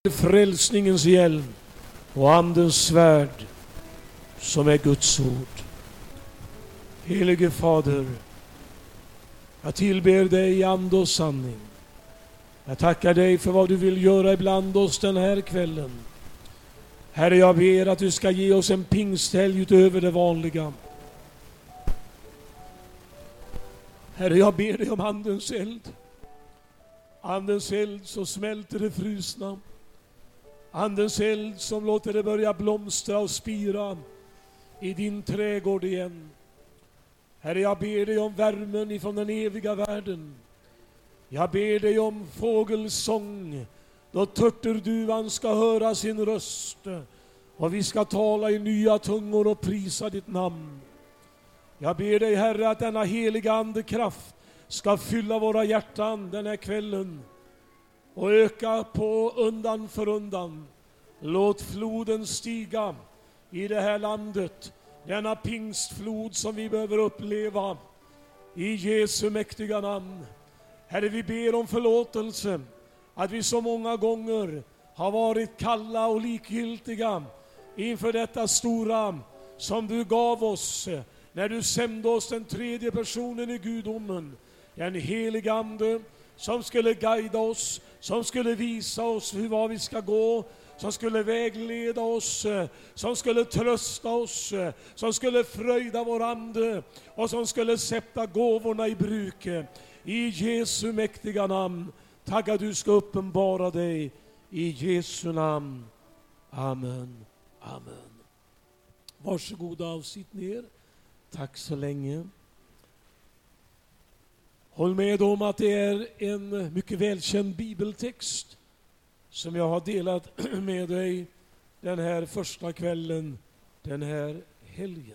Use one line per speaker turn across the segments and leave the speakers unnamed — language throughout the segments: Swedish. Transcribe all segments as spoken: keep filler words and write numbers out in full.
frälsningens hjälm och andens svärd som är Guds ord. Helige Fader, jag tillber dig i ande och sanning. Jag tackar dig för vad du vill göra ibland oss den här kvällen. Herre, jag ber att du ska ge oss en pingsthelg utöver det vanliga. Herre, jag ber dig om andens eld. Andens eld så smälter det frusna. Andens eld som låter det börja blomstra och spira i din trädgård igen. Herre, jag ber dig om värmen ifrån den eviga världen. Jag ber dig om fågelsång, då turturduvan ska höra sin röst och vi ska tala i nya tungor och prisa ditt namn. Jag ber dig, Herre, att denna heliga andekraft ska fylla våra hjärtan den här kvällen och öka på undan för undan. Låt floden stiga i det här landet, denna pingstflod som vi behöver uppleva i Jesu mäktiga namn. Herre, vi ber om förlåtelse att vi så många gånger har varit kalla och likgiltiga inför detta stora som du gav oss när du sände oss den tredje personen i gudomen, en helig ande som skulle guida oss, som skulle visa oss hur var vi ska gå, som skulle vägleda oss, som skulle trösta oss, som skulle fröjda vår ande och som skulle sätta gåvorna i bruk. I Jesu mäktiga namn, tackar du ska uppenbara dig i Jesu namn. Amen. Amen. Varsågoda och sitt ner. Tack så länge. Håll med om att det är en mycket välkänd bibeltext som jag har delat med dig den här första kvällen, den här helgen.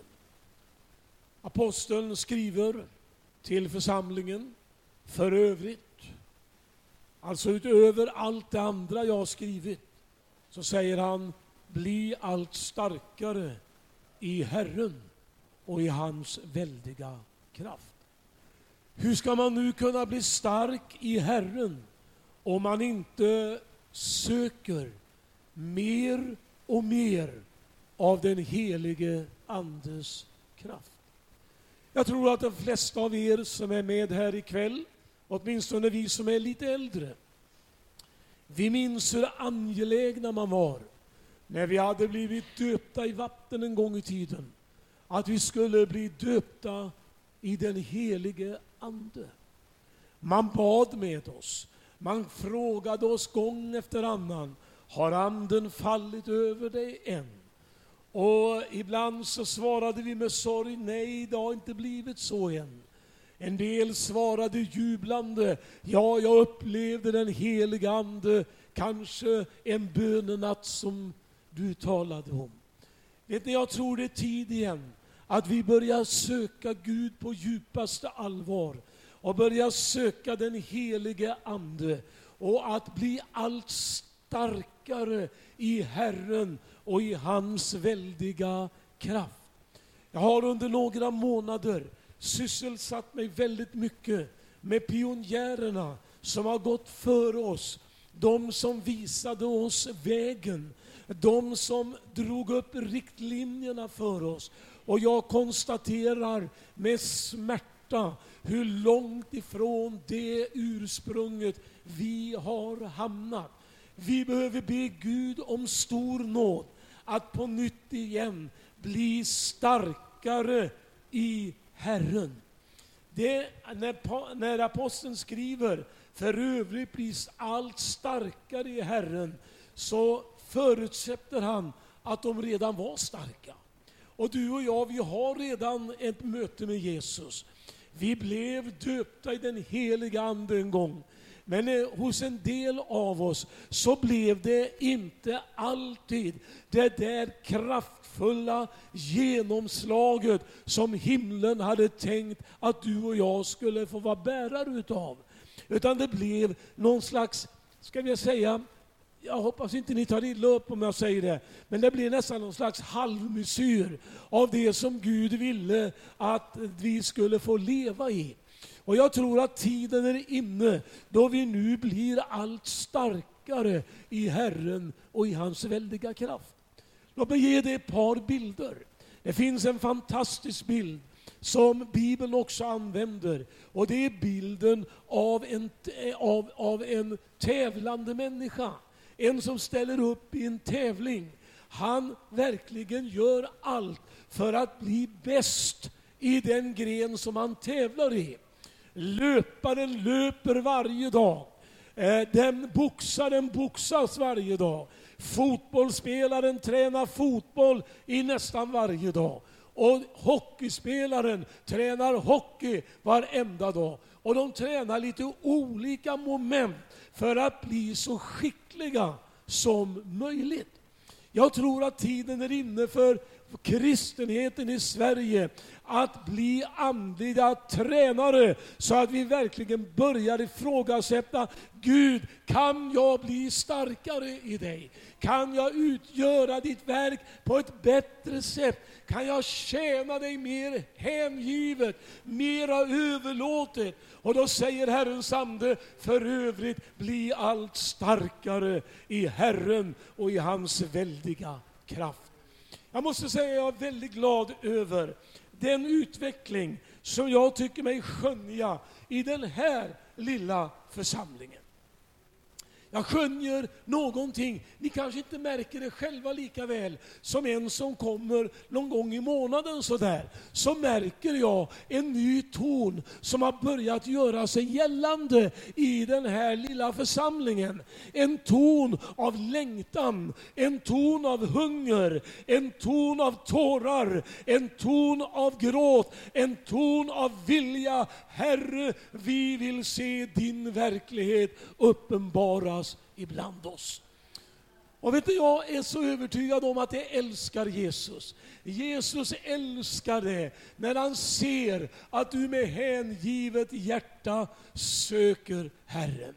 Aposteln skriver till församlingen för övrigt, alltså utöver allt det andra jag har skrivit, så säger han: bli allt starkare i Herren och i hans väldiga kraft. Hur ska man nu kunna bli stark i Herren om man inte söker mer och mer av den helige andes kraft? Jag tror att de flesta av er som är med här ikväll, åtminstone vi som är lite äldre, vi minns hur angelägna man var när vi hade blivit döpta i vatten en gång i tiden, att vi skulle bli döpta i den helige ande. Man bad med oss, man frågade oss gång efter annan: har anden fallit över dig än? Och ibland så svarade vi med sorg: nej, det har inte blivit så än. En del svarade jublande: ja, jag upplevde den heliga ande, kanske en bönenatt som du talade om. Vet ni, jag tror det är tid igen att vi börjar söka Gud på djupaste allvar och börjar söka den helige ande och att bli allt starkare i Herren och i hans väldiga kraft. Jag har under några månader sysselsatt mig väldigt mycket med pionjärerna som har gått före oss, de som visade oss vägen, de som drog upp riktlinjerna för oss. Och jag konstaterar med smärta hur långt ifrån det ursprunget vi har hamnat. Vi behöver be Gud om stor nåd att på nytt igen bli starkare i Herren. Det, när, när aposteln skriver för övrigt bli allt starkare i Herren, så förutsätter han att de redan var starka. Och du och jag, vi har redan ett möte med Jesus. Vi blev döpta i den heliga ande en gång. Men hos en del av oss så blev det inte alltid det där kraftfulla genomslaget som himlen hade tänkt att du och jag skulle få vara bärare utav. Utan det blev någon slags, ska vi säga, jag hoppas inte ni tar illa upp om jag säger det, men det blir nästan någon slags halvmesyr av det som Gud ville att vi skulle få leva i. Och jag tror att tiden är inne då vi nu blir allt starkare starkare i Herren och i hans väldiga kraft. Låt mig ge dig ett par bilder. Det finns en fantastisk bild som Bibeln också använder, och det är bilden av en, av, av en tävlande människa. En som ställer upp i en tävling. Han verkligen gör allt för att bli bäst i den gren som han tävlar i. Löparen löper varje dag. Den boxaren boxas varje dag. Fotbollsspelaren tränar fotboll i nästan varje dag. Och hockeyspelaren tränar hockey varenda dag. Och de tränar lite olika moment för att bli så skickliga som möjligt. Jag tror att tiden är inne för kristenheten i Sverige att bli andliga tränare, så att vi verkligen börjar ifrågasätta: Gud, kan jag bli starkare i dig? Kan jag utgöra ditt verk på ett bättre sätt? Kan jag tjäna dig mer hängivet, mera överlåtet? Och då säger Herrens ande: för övrigt bli allt starkare i Herren och i hans väldiga kraft. Jag måste säga att jag är väldigt glad över den utveckling som jag tycker mig skönja i den här lilla församlingen. Jag skönjer någonting, ni kanske inte märker det själva lika väl som en som kommer någon gång i månaden så där. Så märker jag en ny ton som har börjat göra sig gällande i den här lilla församlingen. En ton av längtan, en ton av hunger, en ton av tårar, en ton av gråt, en ton av vilja. Herre, vi vill se din verklighet uppenbaras ibland oss. Och vet du, jag är så övertygad om att jag älskar Jesus. Jesus älskar det när han ser att du med hängivet hjärta söker Herren.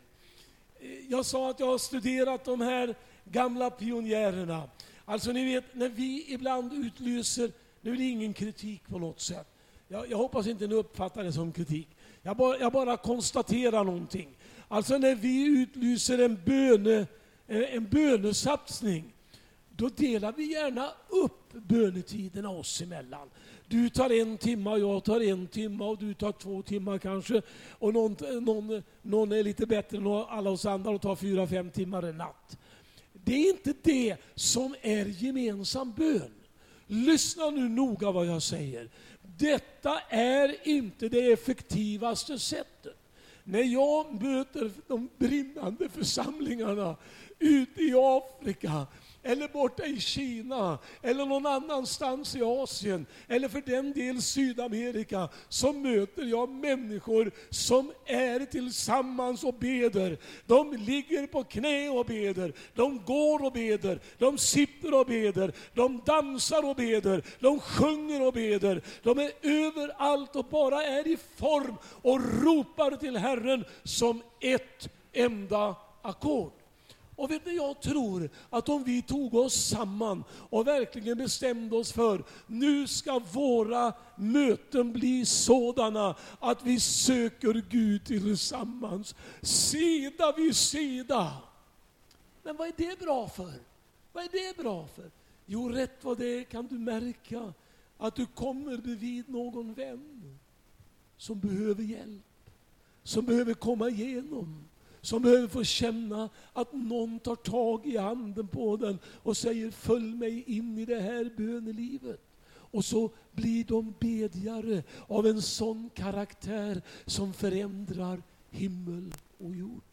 Jag sa att jag har studerat de här gamla pionjärerna. Alltså ni vet, när vi ibland utlyser, nu är det ingen kritik på något sätt. Jag, jag hoppas inte ni uppfattar det som kritik. Jag bara, jag bara konstaterar någonting. Alltså när vi utlyser en, böne, en bönesatsning, då delar vi gärna upp bönetiderna oss emellan. Du tar en timme, jag tar en timme, och du tar två timmar kanske. Och någon, någon, någon är lite bättre än alla oss andra och tar fyra, fem timmar en natt. Det är inte det som är gemensam bön. Lyssna nu noga vad jag säger. Detta är inte det effektivaste sättet. När jag möter de brinnande församlingarna ute i Afrika, eller borta i Kina, eller någon annanstans i Asien, eller för den del Sydamerika, så möter jag människor som är tillsammans och beder. De ligger på knä och beder, de går och beder, de sitter och beder, de dansar och beder, de sjunger och beder. De är överallt och bara är i form och ropar till Herren som ett enda ackord. Och vet ni, jag tror att om vi tog oss samman och verkligen bestämde oss för, nu ska våra möten bli sådana att vi söker Gud tillsammans, sida vid sida. Men vad är det bra för? Vad är det bra för? Jo, rätt vad det är kan du märka att du kommer bredvid någon vän som behöver hjälp, som behöver komma igenom, som behöver få känna att någon tar tag i handen på den och säger: följ mig in i det här bönelivet. Och så blir de bedjare av en sån karaktär som förändrar himmel och jord.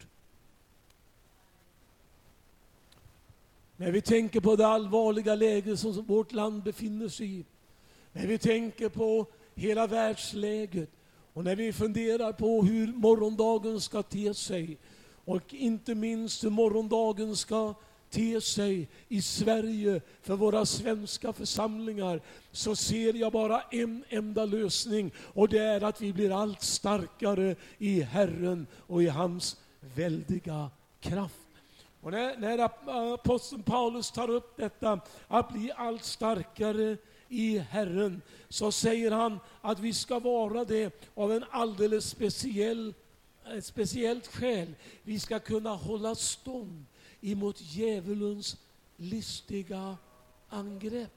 När vi tänker på det allvarliga läge som vårt land befinner sig i, när vi tänker på hela världsläget, och när vi funderar på hur morgondagen ska te sig, och inte minst hur morgondagen ska te sig i Sverige för våra svenska församlingar, så ser jag bara en enda lösning, och det är att vi blir allt starkare i Herren och i hans väldiga kraft. Och när, när aposteln Paulus tar upp detta, att bli allt starkare i Herren, så säger han att vi ska vara det av en alldeles speciell, ett speciellt skäl. Vi ska kunna hålla stånd emot djävulens listiga angrepp.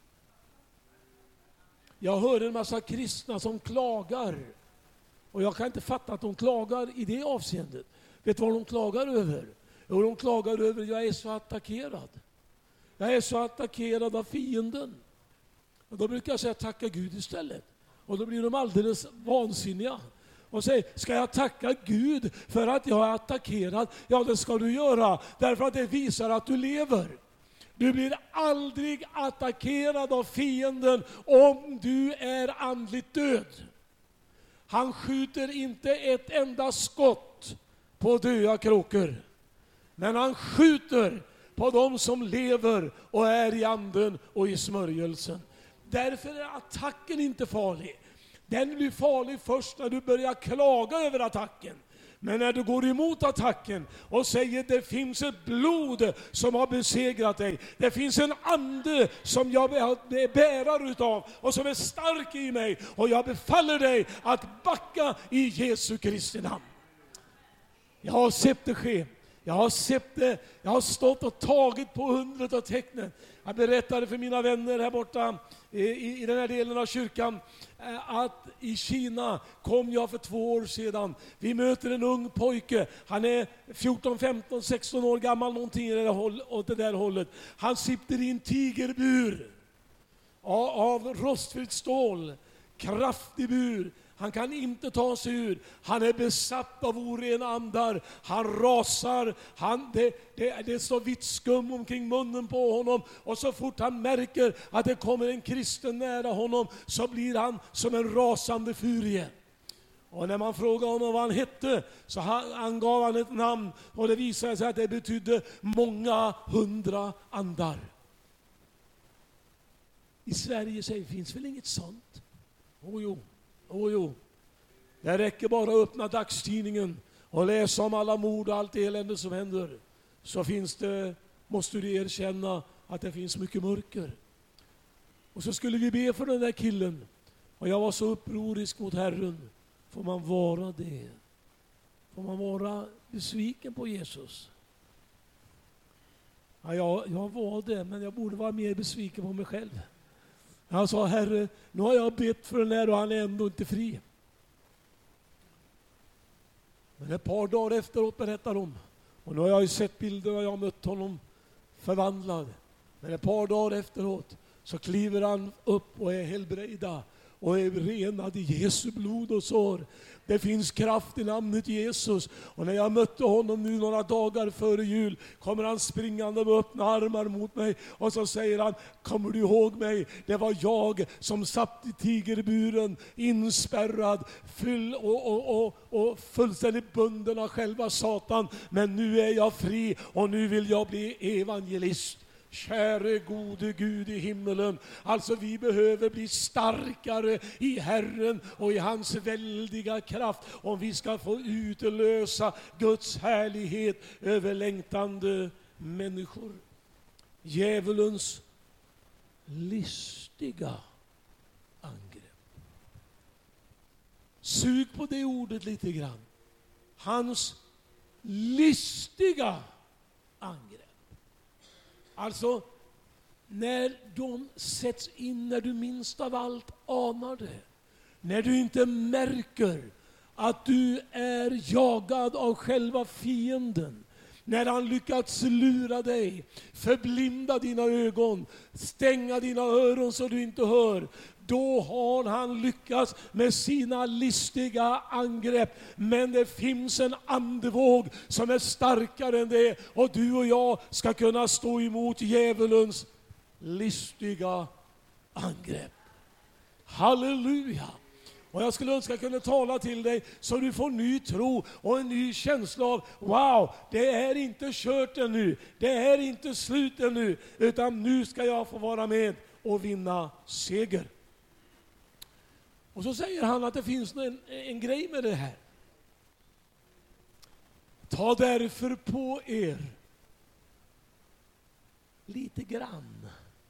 Jag hör en massa kristna som klagar. Och jag kan inte fatta att de klagar i det avseendet. Vet du vad de klagar över? Jo, de klagar över att jag är så attackerad. Jag är så attackerad av fienden. Och då brukar jag säga tacka Gud istället. Och då blir de alldeles vansinniga. Och säger, ska jag tacka Gud för att jag är attackerad? Ja, det ska du göra. Därför att det visar att du lever. Du blir aldrig attackerad av fienden om du är andligt död. Han skjuter inte ett enda skott på döda kråkor. Men han skjuter på dem som lever och är i anden och i smörjelsen. Därför är attacken inte farlig. Den blir farlig först när du börjar klaga över attacken. Men när du går emot attacken och säger det finns ett blod som har besegrat dig. Det finns en ande som jag är bärare utav och som är stark i mig. Och jag befaller dig att backa i Jesu Kristi namn. Jag har sett det ske. Jag har sett det. Jag har stått och tagit på hundret av tecknen. Jag berättade för mina vänner här borta i, i den här delen av kyrkan att i Kina kom jag för två år sedan. Vi möter en ung pojke. Han är fjorton, femton, sexton år gammal någonting åt det där hållet. Han sitter i en tigerbur av rostfritt stål. Kraftig bur. Han kan inte ta sig ur. Han är besatt av orena andar. Han rasar. Han, det, det, det står vitt skum omkring munnen på honom. Och så fort han märker att det kommer en kristen nära honom så blir han som en rasande furie. Och när man frågade honom vad han hette så angav han ett namn. Och det visade sig att det betydde många hundra andar. I Sverige säger, finns väl inget sånt? Oh jo. Oh, jo. Det räcker bara att öppna dagstidningen och läsa om alla mord och allt elände som händer. Så finns det, måste du erkänna att det finns mycket mörker. Och så skulle vi be för den där killen. Och jag var så upprorisk mot Herren. Får man vara det? Får man vara besviken på Jesus? Ja, jag, jag var det, men jag borde vara mer besviken på mig själv. Han sa, Herre, nu har jag bett för den här och han är ändå inte fri. Men ett par dagar efteråt berättar de. Och nu har jag ju sett bilder och jag har mött honom förvandlad. Men ett par dagar efteråt så kliver han upp och är helbrejda och är renad i Jesu blod och sår. Det finns kraft i namnet Jesus. Och när jag mötte honom nu några dagar före jul kommer han springande med öppna armar mot mig. Och så säger han, kommer du ihåg mig? Det var jag som satt i tigerburen, inspärrad, full och, och, och, och fullständigt bunden av själva Satan. Men nu är jag fri och nu vill jag bli evangelist. Käre gode Gud i himmelen. Alltså vi behöver bli starkare i Herren och i hans väldiga kraft om vi ska få utlösa Guds härlighet över längtande människor. Djävulens listiga angrepp. Sug på det ordet lite grann. Hans listiga angrepp. Alltså, när de sätts in när du minst av allt anar det. När du inte märker att du är jagad av själva fienden. När han lyckats lura dig, förblinda dina ögon, stänga dina öron så du inte hör. Då har han lyckats med sina listiga angrepp. Men det finns en andevåg som är starkare än det. Och du och jag ska kunna stå emot djävulens listiga angrepp. Halleluja! Och jag skulle önska att jag kunde tala till dig så du får ny tro och en ny känsla av wow, det är inte kört ännu. Det är inte slut ännu. Utan nu ska jag få vara med och vinna seger. Och så säger han att det finns en, en grej med det här. Ta därför på er lite grann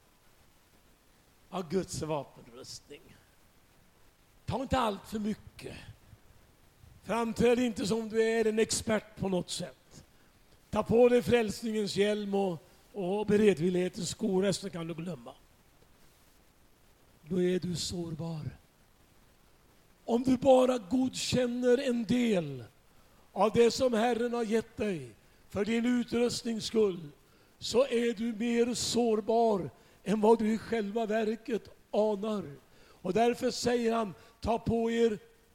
av Guds vapenrustning. Ta inte allt för mycket. Framträd inte som du är en expert på något sätt. Ta på dig frälsningens hjälm och, och beredvillighetens skor, resten kan du glömma. Då är du sårbar. Om du bara godkänner en del av det som Herren har gett dig för din utrustnings skull, så är du mer sårbar än vad du i själva verket anar. Och därför säger han, ta på er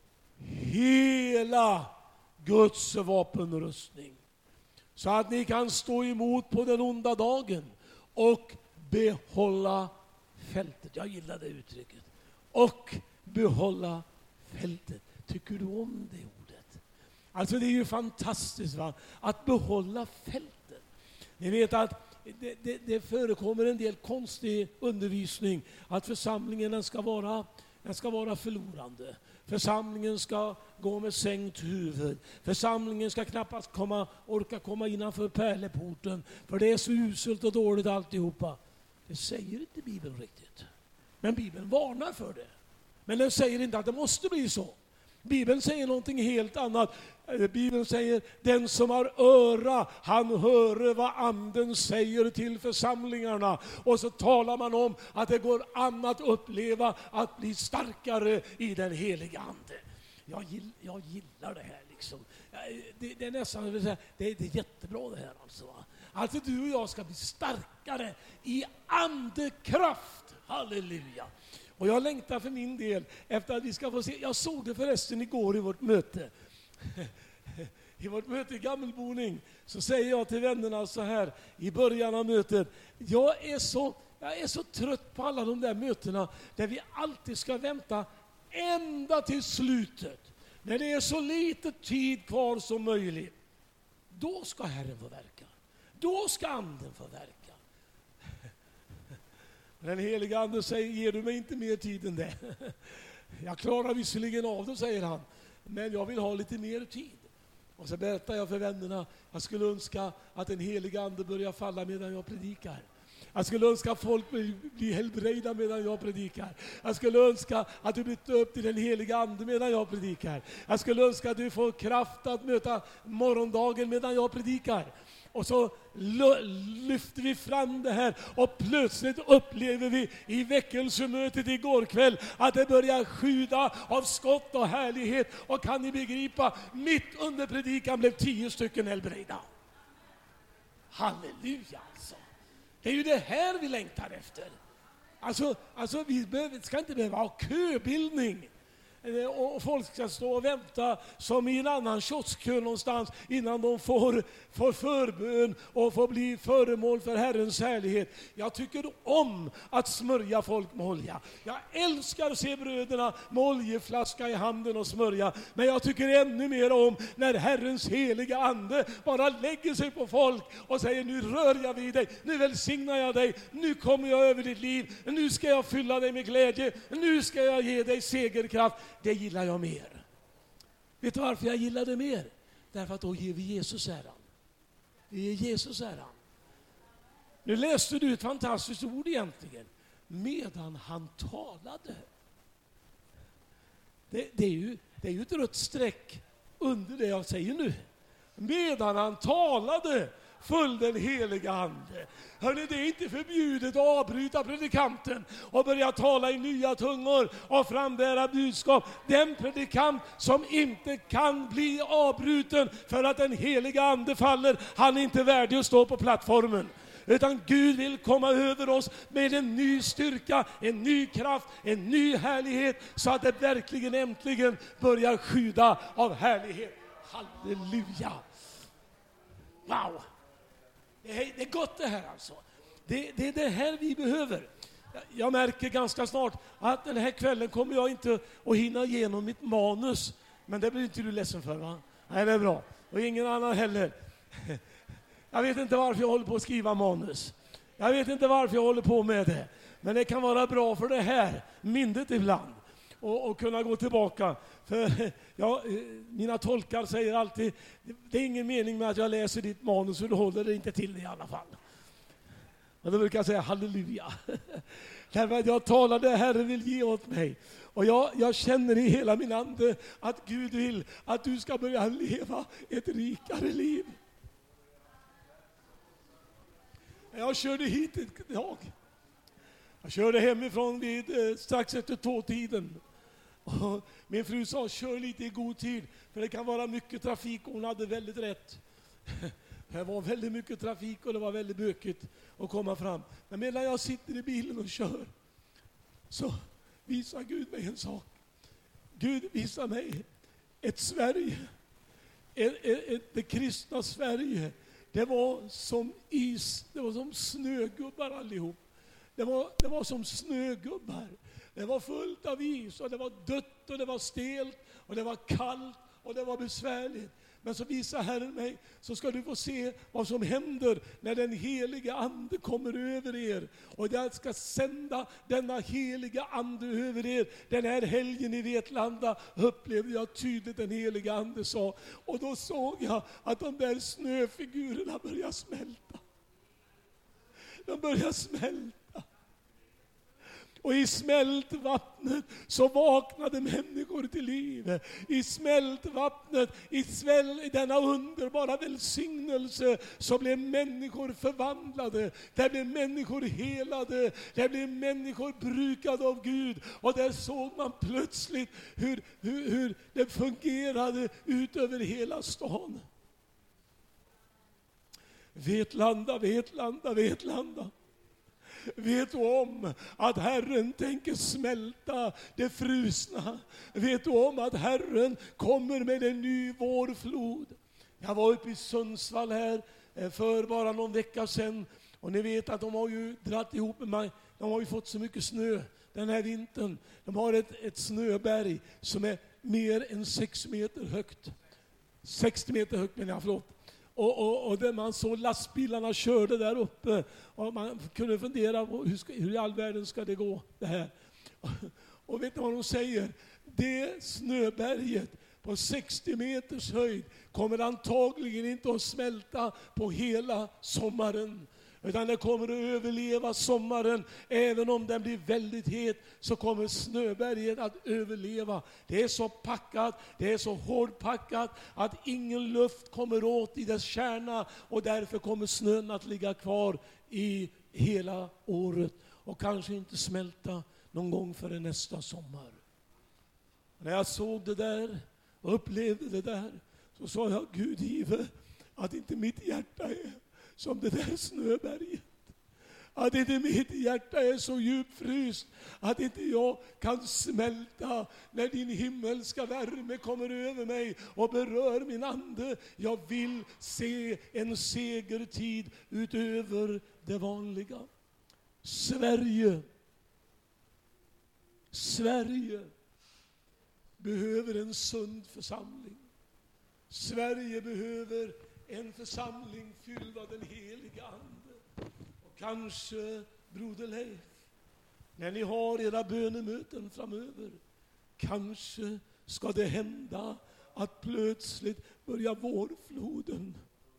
hela Guds vapenrustning, så att ni kan stå emot på den onda dagen och behålla fältet. Jag gillar det uttrycket. Och behålla fältet. Tycker du om det ordet? Alltså det är ju fantastiskt, va? Att behålla fältet. Ni vet att det, det, det förekommer en del konstig undervisning att församlingen den ska vara, den ska vara förlorande. Församlingen ska gå med sänkt huvud. Församlingen ska knappast komma, orka komma innanför pärleporten, för det är så uselt och dåligt alltihopa. Det säger inte Bibeln riktigt. Men Bibeln varnar för det. Men den säger inte att det måste bli så. Bibeln säger någonting helt annat. Bibeln säger, den som har öra, han hör vad anden säger till församlingarna. Och så talar man om att det går an att uppleva att bli starkare i den heliga ande. Jag gillar, jag gillar det här liksom. Det, det är nästan, det, det är jättebra det här alltså. Alltså du och jag ska bli starkare i andekraft. Halleluja. Och jag längtar för min del efter att vi ska få se. Jag såg det förresten igår i vårt möte. I vårt möte i Gammelboning så säger jag till vännerna så här i början av mötet. Jag är så, jag är så trött på alla de där mötena där vi alltid ska vänta ända till slutet. När det är så lite tid kvar som möjligt. Då ska Herren få verka. Då ska anden få verka. Den heliga ande säger, ger du mig inte mer tid än det? Jag klarar visserligen av det, säger han, men jag vill ha lite mer tid. Och så berättar jag för vännerna, jag skulle önska att den heliga ande börjar falla medan jag predikar. Jag skulle önska att folk blir helbrägda medan jag predikar. Jag skulle önska att du blir döpt i den heliga ande medan jag predikar. Jag skulle önska att du får kraft att möta morgondagen medan jag predikar. Och så lyfter vi fram det här och plötsligt upplever vi i väckelsemötet igår kväll att det börjar sjuda av skott och härlighet. Och kan ni begripa, mitt under predikan blev tio stycken helbrägda. Halleluja alltså. Det är ju det här vi längtar efter. Alltså, alltså vi behöver, ska inte behöva ha köbildning. Och folk ska stå och vänta som i en annan kioskkö någonstans innan de får, får förbön och får bli föremål för Herrens härlighet. Jag tycker om att smörja folk med olja. Jag älskar att se bröderna med oljeflaska i handen och smörja. Men jag tycker ännu mer om när Herrens heliga ande bara lägger sig på folk och säger, nu rör jag vid dig, nu välsignar jag dig, nu kommer jag över ditt liv, nu ska jag fylla dig med glädje, nu ska jag ge dig segerkraft. Det gillar jag mer. Vet du varför jag gillar det mer? Därför att då ger vi Jesus äran. Vi ger Jesus äran. Nu läste du ett fantastiskt ord egentligen. Medan han talade. Det, det, är ju, det är ju ett rött streck under det jag säger nu. Medan han talade föll den heliga ande. Hörrni, det är inte förbjudet att avbryta predikanten och börja tala i nya tungor och frambära budskap. Den predikant som inte kan bli avbruten för att den heliga ande faller, han är inte värdig att stå på plattformen. Utan Gud vill komma över oss med en ny styrka, en ny kraft, en ny härlighet, så att det verkligen äntligen börjar sjuda av härlighet. Halleluja! Wow! Det är, det är gott det här alltså. Det, det är det här vi behöver. Jag märker ganska snart att den här kvällen kommer jag inte att hinna igenom mitt manus. Men det blir inte du ledsen för, va? Nej, det är bra. Och ingen annan heller. Jag vet inte varför jag håller på att skriva manus. Jag vet inte varför jag håller på med det. Men det kan vara bra för det här minnet ibland. Och, och kunna gå tillbaka. För ja, mina tolkar säger alltid, det är ingen mening med att jag läser ditt manus, för du håller det inte till det i alla fall. Och då brukar jag säga halleluja. Därför att jag talar det Herren vill ge åt mig. Och jag, jag känner i hela min ande att Gud vill att du ska börja leva ett rikare liv. Jag körde hit idag. Jag körde hemifrån vid eh, strax efter tvåtiden. Och min fru sa, kör lite i god tid, för det kan vara mycket trafik, och hon hade väldigt rätt. Det var väldigt mycket trafik och det var väldigt bökigt att komma fram. Men medan jag sitter i bilen och kör, så visar Gud mig en sak. Gud visar mig ett Sverige, ett, ett, ett, det kristna Sverige. Det var som is, det var som snögubbar allihop. Det var, det var som snögubbar. Det var fullt av is och det var dött och det var stelt och det var kallt och det var besvärligt. Men så visar Herren mig, så ska du få se vad som händer när den heliga ande kommer över er. Och jag ska sända denna heliga ande över er. Den här helgen i Vetlanda upplevde jag tydligt den heliga ande sa. Och då såg jag att de där snöfigurerna började smälta. De började smälta. Och i smältvattnet så vaknade människor till liv. I smältvattnet, i, sväll, i denna underbara välsignelse, så blev människor förvandlade. Där blev människor helade. Där blev människor brukade av Gud. Och där såg man plötsligt hur, hur, hur det fungerade ut över hela stan. Vetlanda, Vetlanda, Vetlanda. Vet du om att Herren tänker smälta det frusna? Vet du om att Herren kommer med en ny vårflod? Jag var uppe i Sundsvall här för bara någon vecka sedan. Och ni vet att de har ju dratt ihop med mig. De har ju fått så mycket snö den här vintern. De har ett, ett snöberg som är mer än sex meter högt. sextio meter högt menar jag, förlåt. Och, och, och där man såg lastbilarna körde där uppe, och man kunde fundera på hur, ska, hur i all världen ska det gå det här. Och, och vet ni vad de säger? Det snöberget på sextio meters höjd kommer antagligen inte att smälta på hela sommaren. Utan det kommer att överleva sommaren. Även om den blir väldigt het så kommer snöberget att överleva. Det är så packat, det är så hårdpackat att ingen luft kommer åt i dess kärna. Och därför kommer snön att ligga kvar i hela året. Och kanske inte smälta någon gång före nästa sommar. Och när jag såg det där och upplevde det där, så sa jag, Gud give att inte mitt hjärta är som det där snöberget. Att inte mitt hjärta är så djupfryst att inte jag kan smälta när din himmelska värme kommer över mig och berör min ande. Jag vill se en segertid utöver det vanliga. Sverige. Sverige behöver en sund församling. Sverige behöver en församling fylld av den heliga ande. Och kanske, broder Leif, när ni har era bönemöten framöver, kanske ska det hända att plötsligt börjar vårfloden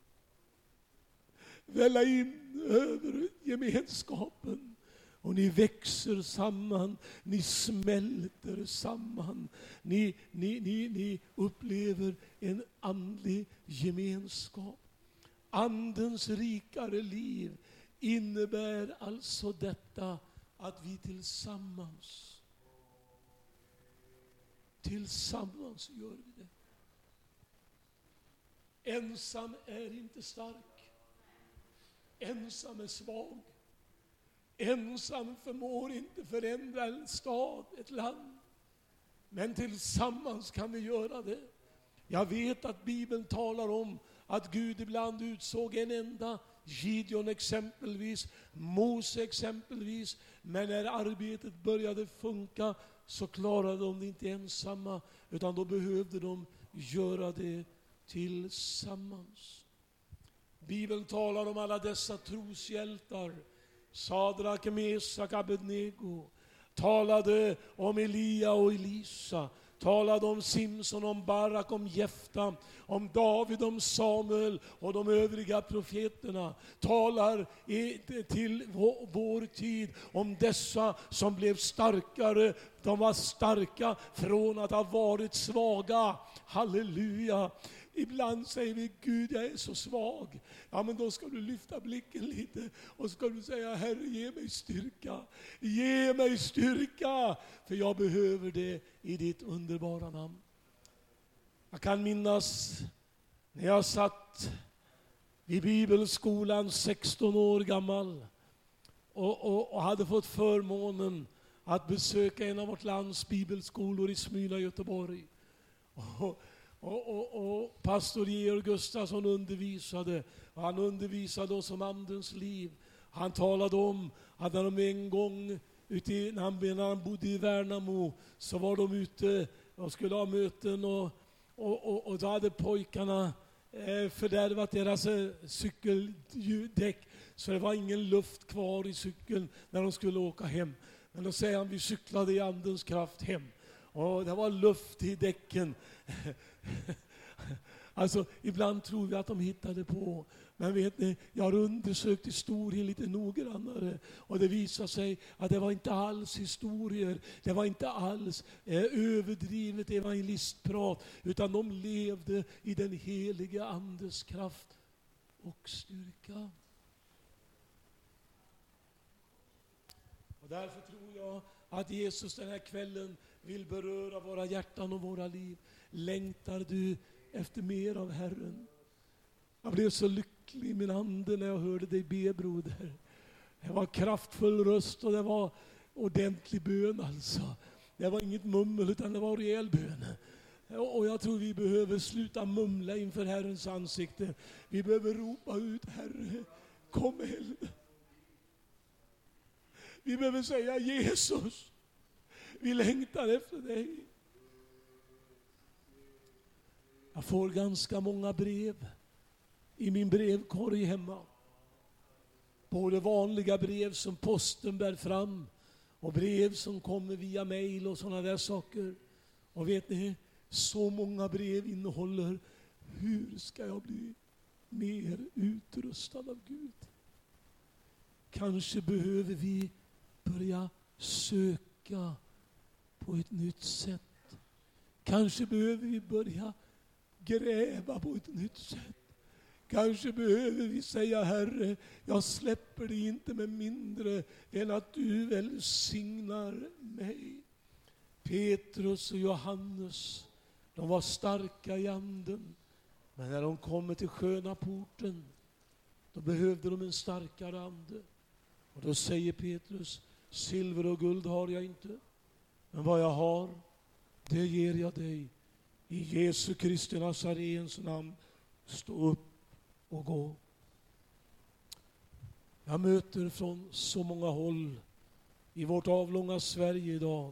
välla in över gemenskapen. Och ni växer samman, ni smälter samman, ni, ni, ni, ni upplever en andlig gemenskap. Andens rikare liv innebär alltså detta att vi tillsammans, tillsammans gör vi det. Ensam är inte stark, ensam är svag. Ensam förmår inte förändra en stad, ett land. Men tillsammans kan vi göra det. Jag vet att Bibeln talar om att Gud ibland utsåg en enda, Gideon exempelvis, Mose exempelvis. Men när arbetet började funka så klarade de det inte ensamma, utan då behövde de göra det tillsammans. Bibeln talar om alla dessa troshjältar. Sadrak, Mesak, Abednego, talade om Elia och Elisa, talade om Simson, om Barak, om Jefta, om David, om Samuel och de övriga profeterna. Talar i, till vår, vår tid om dessa som blev starkare. De var starka från att ha varit svaga. Halleluja! Ibland säger vi, Gud jag är så svag. Ja, men då ska du lyfta blicken lite och ska du säga, Herre ge mig styrka. Ge mig styrka, för jag behöver det i ditt underbara namn. Jag kan minnas när jag satt vid bibelskolan sexton år gammal och, och, och hade fått förmånen att besöka en av vårt lands bibelskolor i Smyna, Göteborg. Och, och, och, och pastor Georg Gustafsson undervisade, och han undervisade oss om andens liv. Han talade om att när de en gång ute i, när, han, när han bodde i Värnamo, så var de ute och skulle ha möten, och, och, och, och då hade pojkarna eh, fördärvat deras eh, cykeldäck, så det var ingen luft kvar i cykeln när de skulle åka hem. Men då säger han, vi cyklade i andens kraft hem. Och det var luft i däcken. Alltså, ibland tror vi att de hittade på. Men vet ni, jag har undersökt historien lite noggrannare. Och det visar sig att det var inte alls historier. Det var inte alls eh, överdrivet evangelistprat. Utan de levde i den heliga andes kraft och styrka. Och därför tror jag att Jesus den här kvällen vill beröra våra hjärtan och våra liv. Längtar du efter mer av Herren? Jag blev så lycklig i min ande när jag hörde dig be, broder. Det var kraftfull röst och det var ordentlig bön alltså. Det var inget mummel utan det var rejäl bön. Och jag tror vi behöver sluta mumla inför Herrens ansikte. Vi behöver ropa ut, Herre, kom eld. Vi behöver säga, Jesus, vi längtar efter dig. Jag får ganska många brev i min brevkorg hemma. Både vanliga brev som posten bär fram och brev som kommer via mejl och sådana där saker. Och vet ni, så många brev innehåller, hur ska jag bli mer utrustad av Gud? Kanske behöver vi börja söka på ett nytt sätt. Kanske behöver vi börja gräva på ett nytt sätt. Kanske behöver vi säga, Herre, jag släpper dig inte med mindre än att du välsignar mig. Petrus och Johannes, de var starka i anden. Men när de kommer till sköna porten, då behövde de en starkare ande. Och då säger Petrus, silver och guld har jag inte, men vad jag har, det ger jag dig. I Jesu Kristi Nazarens namn, stå upp och gå. Jag möter från så många håll i vårt avlånga Sverige idag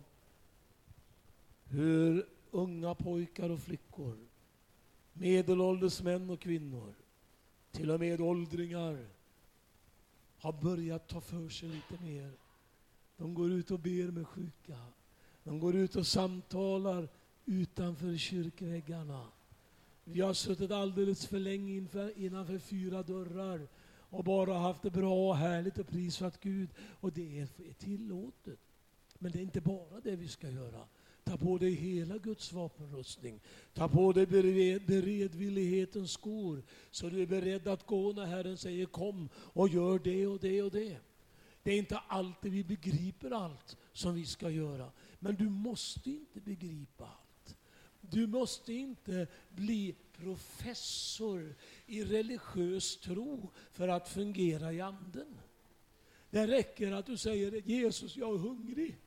hur unga pojkar och flickor, medelålders män och kvinnor, till och med åldringar, har börjat ta för sig lite mer. De går ut och ber med sjuka. De går ut och samtalar utanför kyrkväggarna. Vi har suttit alldeles för länge inför, innanför fyra dörrar och bara haft det bra och härligt och prisat Gud. Och det är tillåtet. Men det är inte bara det vi ska göra. Ta på dig hela Guds vapenrustning. Ta på dig bered, beredvillighetens skor, så du är beredd att gå när Herren säger kom och gör det och det och det. Det är inte alltid vi begriper allt som vi ska göra. Men du måste inte begripa allt. Du måste inte bli professor i religiös tro för att fungera i anden. Det räcker att du säger, Jesus, jag är hungrig.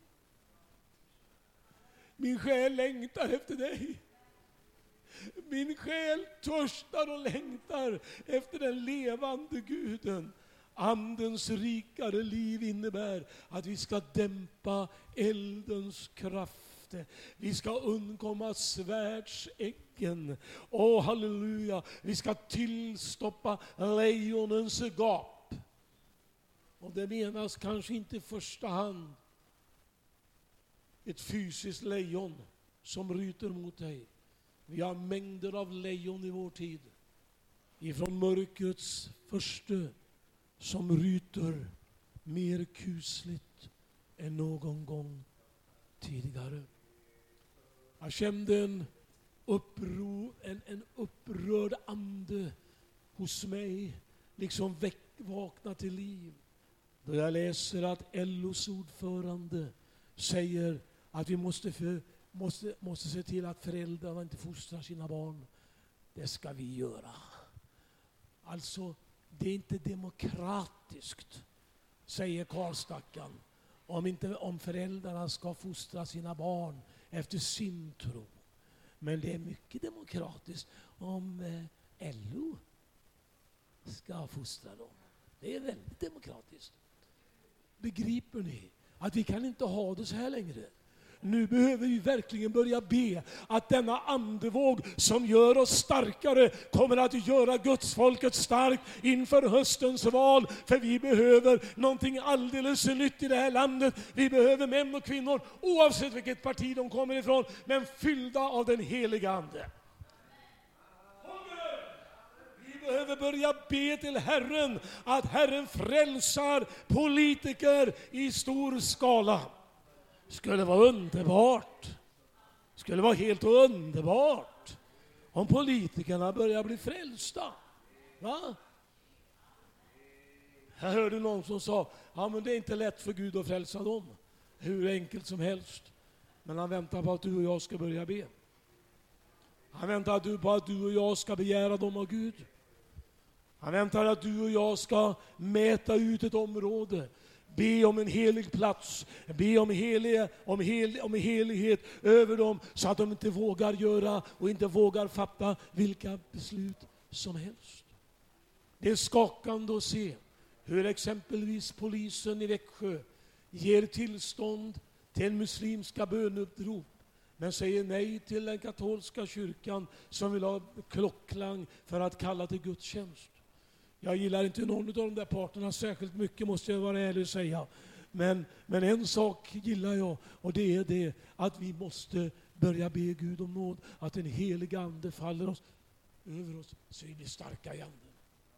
Min själ längtar efter dig. Min själ törstar och längtar efter den levande Guden. Andens rikare liv innebär att vi ska dämpa eldens kraft. Vi ska undkomma svärdsäggen. Åh, halleluja. Vi ska tillstoppa lejonens gap. Och det menas kanske inte i första hand ett fysiskt lejon som ryter mot dig. Vi har mängder av lejon i vår tid. Ifrån mörkrets första som ryter mer kusligt än någon gång tidigare. Jag kände en uppro, en, en upprörd ande hos mig liksom väck, vaknar till liv. Då jag läser att L O:s ordförande säger att vi måste, för, måste, måste se till att föräldrarna inte fostrar sina barn. Det ska vi göra. Alltså, det är inte demokratiskt, säger Karlstackan, om, inte, om föräldrarna ska fostra sina barn efter sin tro. Men det är mycket demokratiskt om eh, L O ska fostra dem. Det är väldigt demokratiskt. Begriper ni att vi kan inte ha det så här längre? Nu behöver vi verkligen börja be att denna andevåg som gör oss starkare kommer att göra Guds folket starkt inför höstens val. För vi behöver någonting alldeles nytt i det här landet. Vi behöver män och kvinnor, oavsett vilket parti de kommer ifrån, men fyllda av den heliga ande. Vi behöver börja be till Herren att Herren frälsar politiker i stor skala. Skulle vara underbart. Skulle vara helt underbart om politikerna börjar bli frälsta. Va? Jag hörde någon som sa, ja men det är inte lätt för Gud att frälsa dem. Hur enkelt som helst. Men han väntar på att du och jag ska börja be. Han väntar på att du och jag ska begära dem av Gud. Han väntar att du och jag ska mäta ut ett område. Be om en helig plats. Be om, helig, om, hel, om helighet över dem så att de inte vågar göra och inte vågar fatta vilka beslut som helst. Det är skakande att se hur exempelvis polisen i Växjö ger tillstånd till muslimska böneutrop men säger nej till den katolska kyrkan som vill ha klockklang för att kalla till gudstjänst. Jag gillar inte någon av de där parterna särskilt mycket, måste jag vara ärlig och säga. Men, men en sak gillar jag, och det är det att vi måste börja be Gud om nåd, att den heliga ande faller oss, över oss så vi blir starka i anden.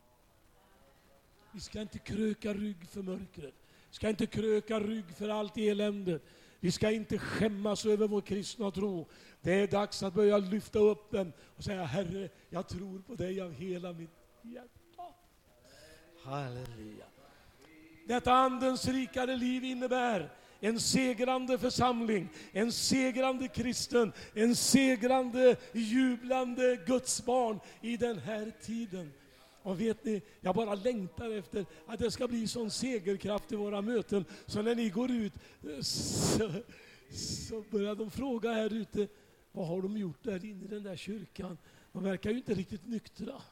Vi ska inte kröka rygg för mörkret. Vi ska inte kröka rygg för allt eländet. Vi ska inte skämmas över vår kristna tro. Det är dags att börja lyfta upp den och säga, Herre, jag tror på dig av hela mitt hjärta. Halleluja. Detta andens rikare liv innebär en segrande församling, en segrande kristen, en segrande, jublande Guds barn i den här tiden. Och vet ni, jag bara längtar efter att det ska bli sån segerkraft i våra möten. Så när ni går ut så, så börjar de fråga här ute, vad har de gjort där inne i den där kyrkan? De verkar ju inte riktigt nyktra.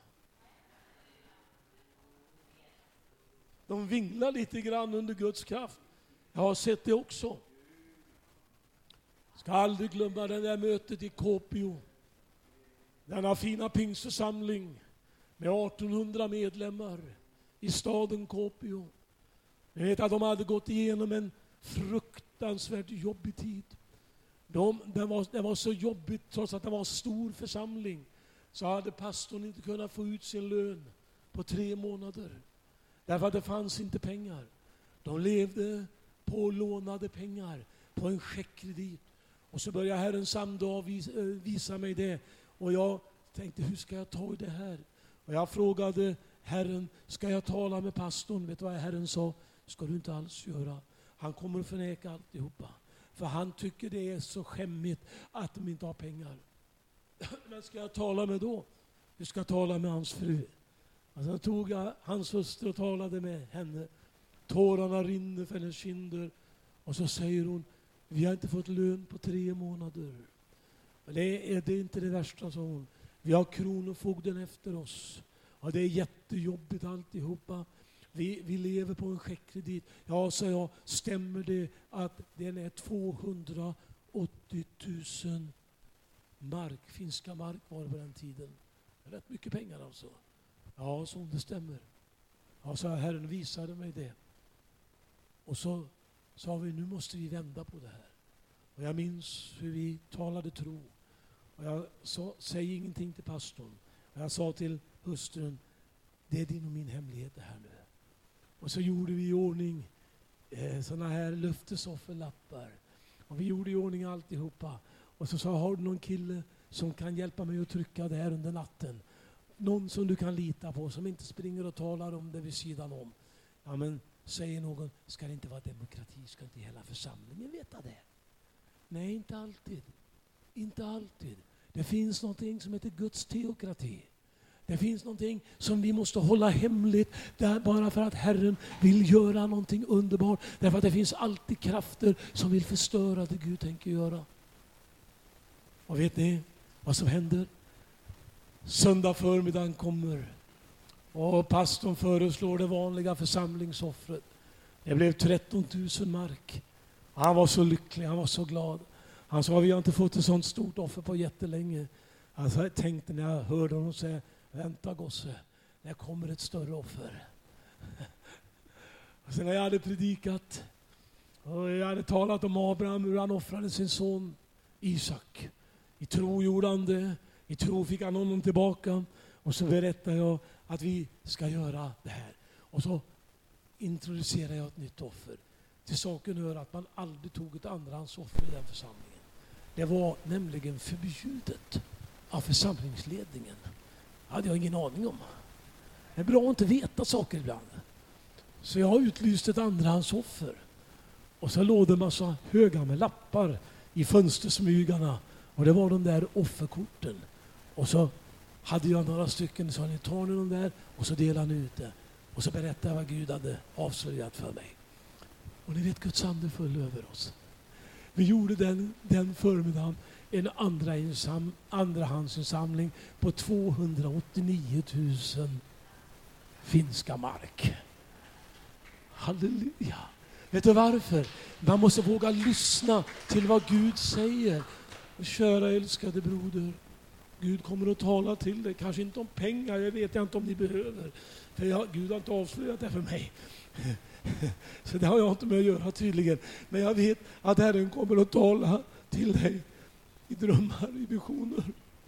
De vinglar lite grann under Guds kraft. Jag har sett det också. Ska aldrig glömma det där mötet i Kuopio. Denna fina pingsförsamling med artonhundra medlemmar i staden Kuopio. Jag vet att de hade gått igenom en fruktansvärt jobbig tid. De, det, var, det var så jobbigt, trots att det var en stor församling, så hade pastorn inte kunnat få ut sin lön på tre månader. Därför att det fanns inte pengar. De levde på lånade pengar, på en checkkredit. Och så började Herren samma dag visa mig det. Och jag tänkte, hur ska jag ta i det här? Och jag frågade Herren, ska jag tala med pastorn? Vet du vad Herren sa? Ska du inte alls göra. Han kommer att förneka alltihopa. För han tycker det är så skämmigt att de inte har pengar. Men ska jag tala med då? Jag ska tala med hans fru. Alltså jag tog jag hans hustru och talade med henne. Tårarna rinner för hennes kinder. Och så säger hon, vi har inte fått lön på tre månader. Men det är, det är inte det värsta, sa hon. Vi har kronofogden efter oss. Ja, det är jättejobbigt alltihopa. Vi, vi lever på en checkkredit. Ja, sa jag, stämmer det att den är tvåhundraåttio tusen mark, finska mark var det på den tiden. Det är rätt mycket pengar alltså. Ja, så det stämmer. Ja, så Herren visade mig det. Och så sa vi, nu måste vi vända på det här. Och jag minns hur vi talade tro. Och jag sa, säg ingenting till pastorn. Och jag sa till hustrun, det är din och min hemlighet det här nu. Och så gjorde vi i ordning eh, såna här löftesofferlappar. Och vi gjorde i ordning alltihopa. Och så sa, har du någon kille som kan hjälpa mig att trycka där under natten. Någon som du kan lita på, som inte springer och talar om det vid sidan om. Ja, men säger någon, ska det inte vara demokrati? Ska inte hela församlingen veta det? Nej, inte alltid. Inte alltid. Det finns någonting som heter Guds teokrati. Det finns någonting som vi måste hålla hemligt där bara för att Herren vill göra någonting underbart. Därför att det finns alltid krafter som vill förstöra det Gud tänker göra. Och vet ni vad som händer? Söndag förmiddagen kommer och pastorn föreslår det vanliga församlingsoffret. Det blev tretton tusen mark. Han var så lycklig, han var så glad. Han sa, vi har inte fått ett sånt stort offer på jättelänge. Alltså, jag tänkte när jag hörde honom säga, vänta gosse, det kommer ett större offer. Och sen när jag hade predikat och jag hade talat om Abraham, hur han offrade sin son Isak. I tro gjorde han det, i tro fick han honom tillbaka. Och så berättade jag att vi ska göra det här. Och så introducerade jag ett nytt offer. Till saken hör att man aldrig tog ett andrahandsoffer i den församlingen. Det var nämligen förbjudet av församlingsledningen. Det hade jag ingen aning om. Det är bra att inte veta saker ibland. Så jag har utlyst ett andrahandsoffer. Och så låg det en massa höga med lappar i fönstersmygarna. Och det var de där offerkorten. Och så hade jag några stycken, så ni tar ni de där och så delar ni ut det. Och så berättade jag vad Gud hade avslöjat för mig. Och ni vet, Guds ande föll över oss. Vi gjorde den, den förmiddagen en andra insam, andrahandsinsamling på tvåhundraåttionio tusen finska mark. Halleluja! Vet du varför? Man måste våga lyssna till vad Gud säger. Kära älskade broder, Gud kommer att tala till dig. Kanske inte om pengar, jag vet inte om ni behöver. För jag, Gud har inte avslöjat det för mig. Så det har jag inte med att göra tydligen. Men jag vet att Herren kommer att tala till dig i drömmar, i visioner.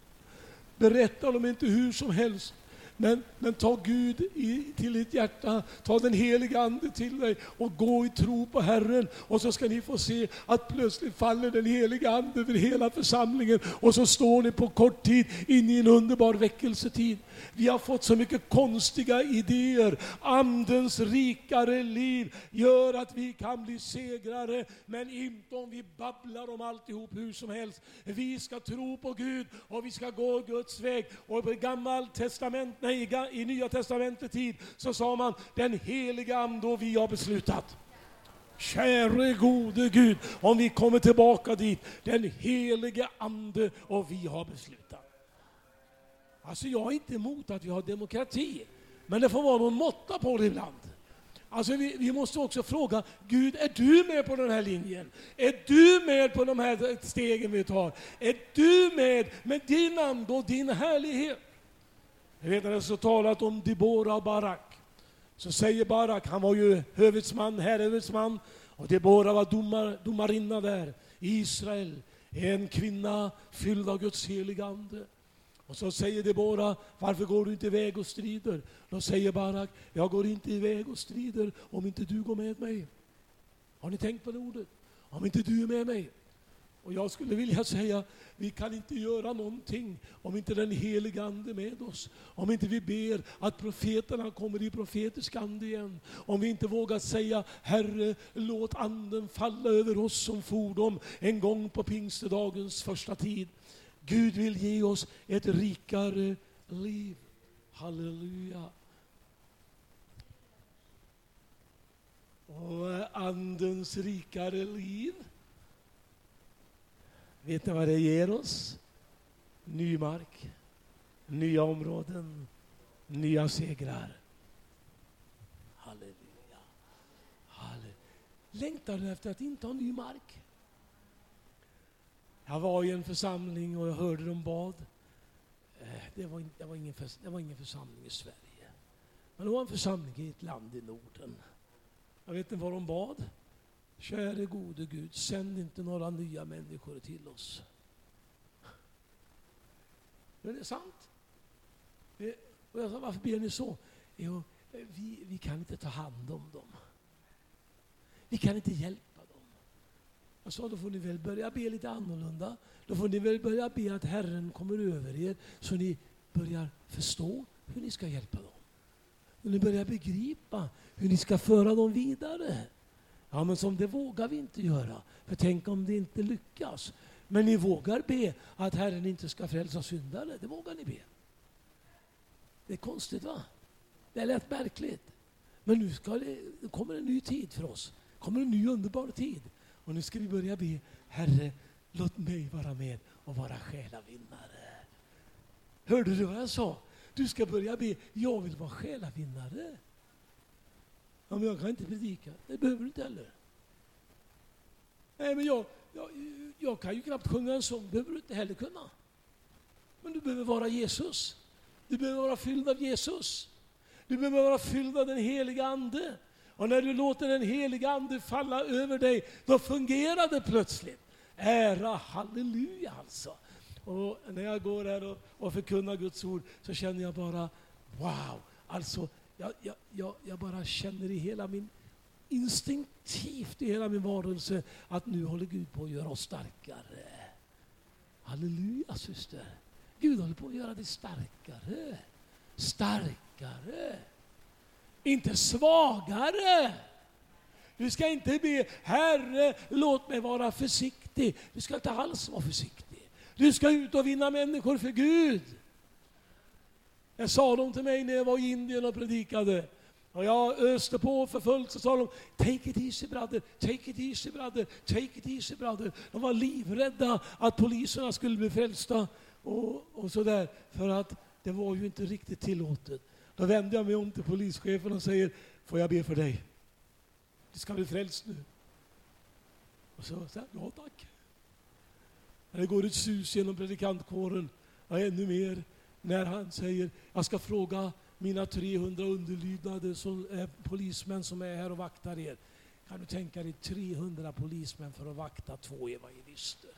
Berätta dem inte hur som helst. Men, men ta Gud i, till ditt hjärta, ta den heliga ande till dig och gå i tro på Herren. Och så ska ni få se att plötsligt faller den heliga ande över hela församlingen. Och så står ni på kort tid in i en underbar väckelsetid. Vi har fått så mycket konstiga idéer. Andens rikare liv gör att vi kan bli segrare. Men inte om vi babblar om alltihop hur som helst. Vi ska tro på Gud och vi ska gå Guds väg. Och på gammal testament, nej, i Nya testamentet tid så sa man den heliga ande och vi har beslutat. Käre gode Gud, om vi kommer tillbaka dit, den helige ande och vi har beslutat. Alltså jag är inte emot att vi har demokrati, men det får vara någon måtta på det ibland. Alltså vi, vi måste också fråga, Gud, är du med på den här linjen? Är du med på de här stegen vi tar? Är du med med din ande och din härlighet? Jag vet när det så talat om Debora och Barak. Så säger Barak, han var ju hövitsman, herrhövitsman. Och Debora var domar, domarinna där i Israel. En kvinna fylld av Guds heliga ande. Och så säger Debora, varför går du inte iväg och strider? Då säger Barak, jag går inte iväg och strider om inte du går med mig. Har ni tänkt på det ordet? Om inte du är med mig. Och jag skulle vilja säga, vi kan inte göra någonting om inte den heliga ande är med oss. Om inte vi ber att profeterna kommer i profetisk ande igen. Om vi inte vågar säga, Herre, låt anden falla över oss som fordom en gång på pingstedagens första tid. Gud vill ge oss ett rikare liv. Halleluja. Och andens rikare liv. Vet ni vad det ger oss? Ny mark, nya områden, nya segrar. Halleluja. Halleluja. Längtar du efter att inte ha ny mark? Jag var i en församling och jag hörde dem bad. Det var, det var, ingen, det var ingen församling i Sverige. Men det var en församling i ett land i Norden. Jag vet inte vad de bad. Käre gode Gud, sänd inte några nya människor till oss. Men det är sant. Och jag sa, varför ber ni så? Jo, vi, vi kan inte ta hand om dem. Vi kan inte hjälpa dem. Jag sa, då får ni väl börja be lite annorlunda. Då får ni väl börja be att Herren kommer över er så ni börjar förstå hur ni ska hjälpa dem. Och ni börjar begripa hur ni ska föra dem vidare. Ja, men som det vågar vi inte göra. För tänk om det inte lyckas. Men ni vågar be att Herren inte ska frälsa syndare. Det vågar ni be. Det är konstigt, va? Det är lätt märkligt. Men nu ska det, det kommer en ny tid för oss. Det kommer en ny underbar tid. Och nu ska vi börja be, Herre, låt mig vara med och vara själavinnare. Hörde du vad jag sa? Du ska börja be, jag vill vara själavinnare. Ja, men jag kan inte predika. Det behöver du inte heller. Nej, men jag, jag, jag kan ju knappt sjunga en sång. Det behöver du inte heller kunna. Men du behöver vara Jesus. Du behöver vara fylld av Jesus. Du behöver vara fylld av den heliga ande. Och när du låter den heliga ande falla över dig, då fungerar det plötsligt. Ära, halleluja alltså. Och när jag går här och, och förkunnar Guds ord så känner jag bara, wow. Alltså, jag, jag, jag, jag bara känner i hela min, instinktivt i hela min varelse att nu håller Gud på att göra oss starkare. Halleluja, syster. Gud håller på att göra dig starkare. Starkare. Inte svagare. Du ska inte be, Herre, låt mig vara försiktig. Du ska inte alls vara försiktig. Du ska ut och vinna människor för Gud. Jag sa de till mig när jag var i Indien och predikade. Och jag öste på för fullt, så sa de, take it easy brother, take it easy brother, take it easy brother. De var livrädda att poliserna skulle bli frälsta och, och sådär. För att det var ju inte riktigt tillåtet. Då vände jag mig om till polischefen och säger, får jag be för dig? Du ska bli frälst nu. Och så sa jag, ja tack. När det går ett sus genom predikantkåren, och ännu mer när han säger, jag ska fråga mina trehundra underlydnader som är polismän som är här och vaktar er. Kan du tänka dig trehundra polismän för att vakta två evangelister?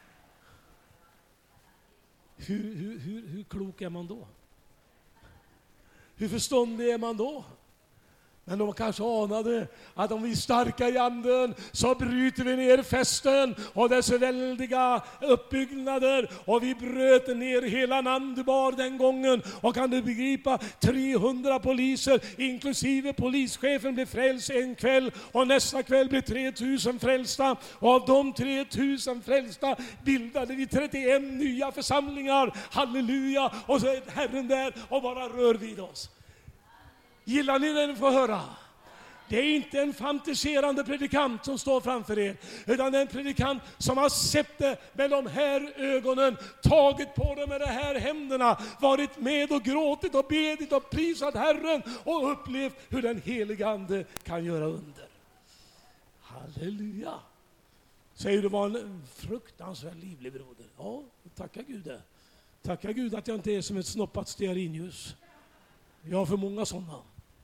Hur, hur, hur, hur klok är man då? Hur förståndig är man då? Men de kanske anade att om vi är starka i anden så bryter vi ner festen och dess väldiga uppbyggnader. Och vi bröt ner hela Nandubar den gången. Och kan du begripa, trehundra poliser inklusive polischefen blev frälst en kväll. Och nästa kväll blev tre tusen frälsta. Och av de tre tusen frälsta bildade vi trettioett nya församlingar. Halleluja! Och så är Herren där och bara rör vid oss. Gillar ni det ni får höra? Det är inte en fantiserande predikant som står framför er, utan det är en predikant som har sett det med de här ögonen, tagit på det med de här händerna, varit med och gråtit och bedit och prisat Herren och upplevt hur den heliga ande kan göra under. Halleluja! Säger du var en fruktansvärt livlig broder. Ja, tacka Gud det. Tacka Gud att jag inte är som ett snoppat stearinljus. Jag har för många sådana.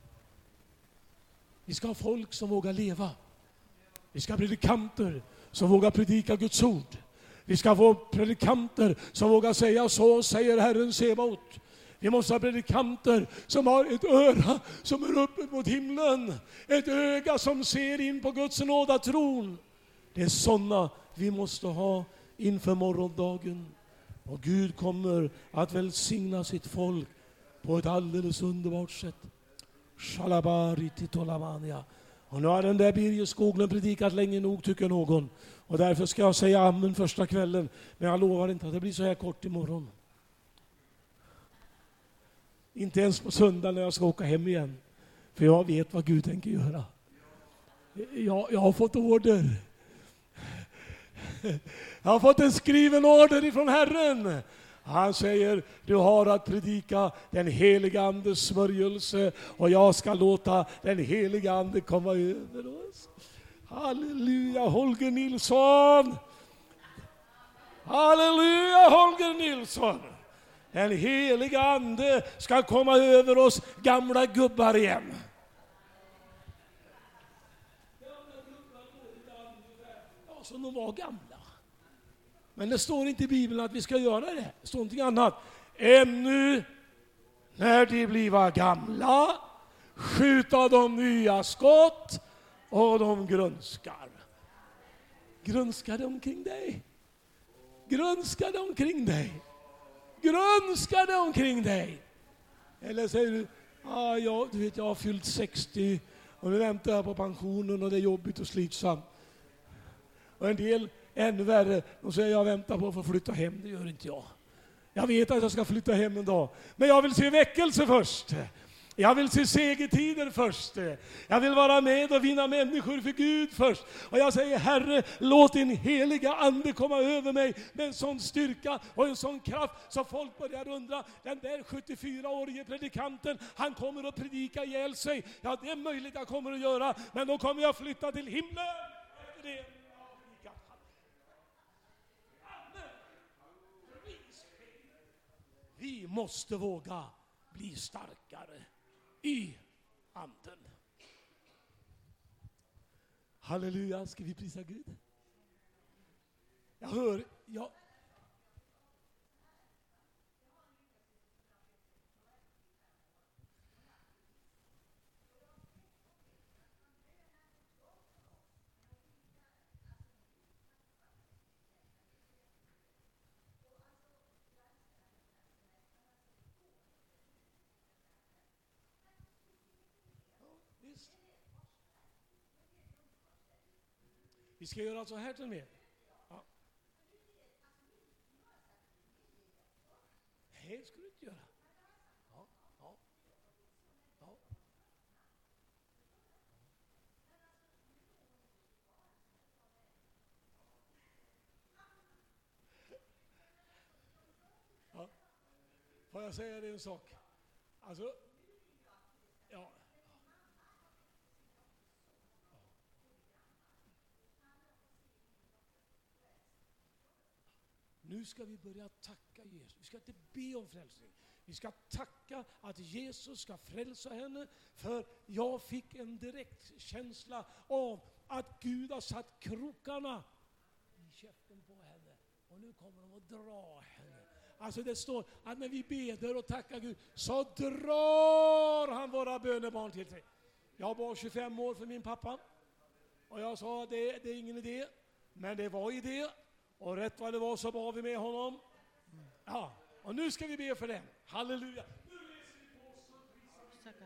Vi ska ha folk som vågar leva. Vi ska ha predikanter som vågar predika Guds ord. Vi ska få predikanter som vågar säga så säger Herren Sebaot. Vi måste ha predikanter som har ett öra som är uppe mot himlen. Ett öga som ser in på Guds nådatron. Det är sådana vi måste ha inför morgondagen. Och Gud kommer att välsigna sitt folk på ett alldeles underbart sätt. Shalabari titolamania. Och nu har den där Birger Skoglund predikat länge nog, tycker någon. Och därför ska jag säga amen första kvällen. Men jag lovar inte att det blir så här kort imorgon. Inte ens på söndag när jag ska åka hem igen. För jag vet vad Gud tänker göra. Jag, jag har fått order. Jag har fått en skriven order ifrån Herren. Han säger, du har att predika den heliga andes smörjelse och jag ska låta den heliga ande komma över oss. Halleluja, Holger Nilsson! Halleluja, Holger Nilsson! Den heliga ande ska komma över oss gamla gubbar igen. Ja, så de var gamla. Men det står inte i Bibeln att vi ska göra det. Det står någonting annat. Ännu när de blir gamla skjuta de nya skott och de grönskar. grönskade omkring dig. Grönskade omkring dig. Grönskade omkring dig. Eller säger du, ah, ja, du vet, jag har fyllt sextio och nu väntar jag på pensionen och det är jobbigt och slitsamt. Och en del, ännu värre, de säger jag väntar på att få flytta hem. Det gör inte jag. Jag vet att jag ska flytta hem en dag. Men jag vill se väckelse först. Jag vill se segertider först. Jag vill vara med och vinna människor för Gud först. Och jag säger, Herre, låt din heliga ande komma över mig med en sån styrka och en sån kraft så folk börjar undra, den där sjuttiofyraårige predikanten, han kommer att predika ihjäl sig. Ja, det är möjligt jag kommer att göra, men då kommer jag flytta till himlen. Efter det. Vi måste våga bli starkare i anden. Halleluja, ska vi prisa Gud? Jag hör, jag... Vi ska göra så här till med. Ja. Nej, det ska du inte göra. Ja, ja, ja. Ja. Får jag säga dig en sak? Alltså, ja. Nu ska vi börja tacka Jesus. Vi ska inte be om frälsning. Vi ska tacka att Jesus ska frälsa henne. För jag fick en direkt känsla av att Gud har satt krokarna i käften på henne. Och nu kommer de att dra henne. Alltså det står att när vi beder och tackar Gud så drar han våra bönebarn till sig. Jag var tjugofem år för min pappa. Och jag sa att det, det är ingen idé. Men det var idé. Och rätt vad det var så var vi med honom. Ja, och nu ska vi be för den. Halleluja. Nu reser vi på oss och prisar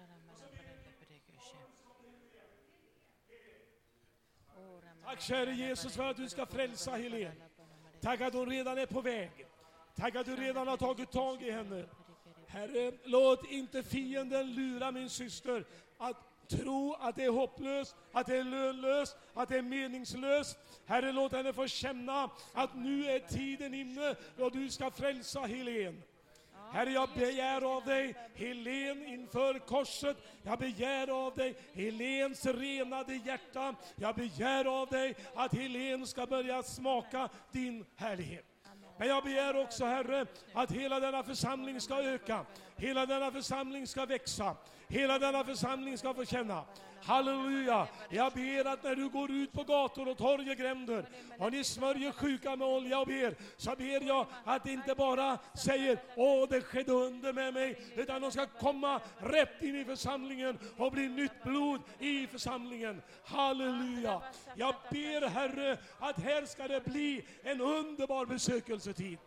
Gud. Tack käre Jesus för att du ska frälsa Helen. Tack att hon redan är på väg. Tack att du redan har tagit tag i henne. Herre, låt inte fienden lura min syster att tro att det är hopplöst, att det är lönlöst, att det är meningslöst. Herre, låt henne få känna att nu är tiden inne då du ska frälsa Helen. Herre, jag begär av dig Helen inför korset. Jag begär av dig Helens renade hjärta. Jag begär av dig att Helen ska börja smaka din härlighet. Men jag begär också, Herre, att hela denna församling ska öka. Hela denna församling ska växa. Hela denna församling ska få känna. Halleluja. Jag ber att när du går ut på gator och torg och gränder och ni smörjer sjuka med olja och ber, så ber jag att det inte bara säger åh, det skedde under med mig, utan de ska komma rätt in i församlingen och bli nytt blod i församlingen. Halleluja. Jag ber, Herre, att här ska det bli en underbar besökelsetid.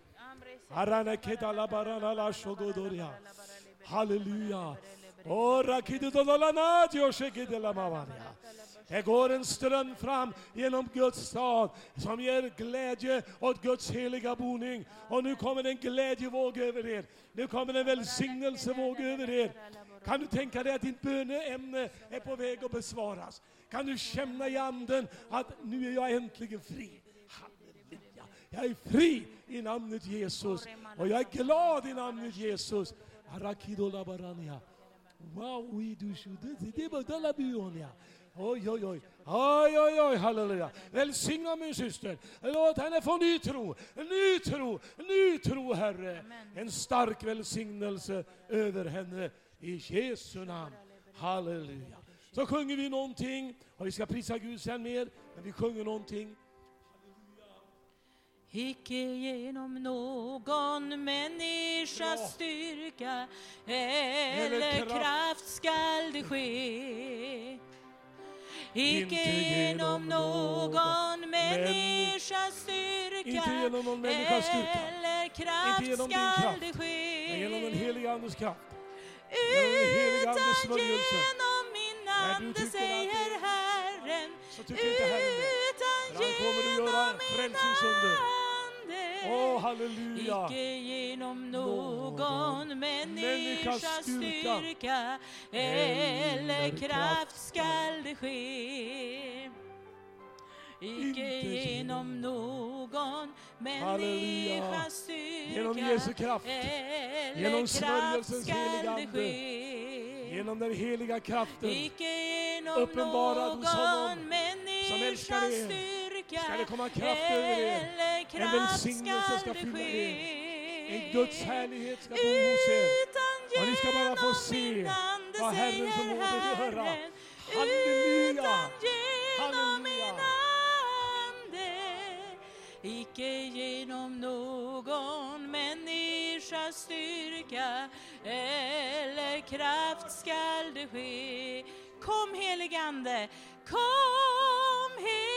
Halleluja. Det går en ström fram genom Guds stad som ger glädje åt Guds heliga boning. Och nu kommer en glädjevåg över er. Nu kommer en välsignelsevåg över er. Kan du tänka dig att ditt böneämne är på väg att besvaras? Kan du känna i anden att nu är jag äntligen fri? Halleluja. Jag är fri i namnet Jesus. Och jag är glad i namnet Jesus. Arakidola barania. Wow, we do should det var dalla bionia. Oj oj oj. Oj oj oj, halleluja. Välsigna min syster. Låt henne få ny tro. Ny tro. Ny tro, Herre. En stark välsignelse över henne i Jesu namn. Halleluja. Så sjunger vi någonting och vi ska prisa Gud sen mer, men vi sjunger någonting.
Icke genom någon människas styrka eller kraft skall det ske. Icke genom någon människas styrka
inte genom någon människas styrka,
eller kraft
inte genom din
skall
kraft,
det ske.
men genom den heliga Andes kraft.
Utan genom min ande, säger Herren,
så tycker inte Herren det.
utan
Han kommer att göra
genom min
frälsningsunder.
ande,
Åh, halleluja.
icke genom någon människas styrka eller kraft skall det ske. Icke genom någon människas styrka
genom Jesu kraft,
eller
genom
kraft
smörjelsens
skall
heliga
det
ande,
ske.
genom den heliga kraften,
Icke genom
uppenbarad hos honom
någon
som älskar
människas
er,
styrka
ska det komma kraft över er.
eller
En
kraft
välsignelse ska
skall det
fylla
ske.
er. En Guds härlighet ska bo hos er.
Utan
Och ni ska bara få
genom
se
min ande,
vad Herren
säger
förmår att göra.
Herren.
Halleluja!
Utan genom min
Halleluja!
ande, icke genom någon människas styrka eller kraft skall det ske. Kom heligande, kom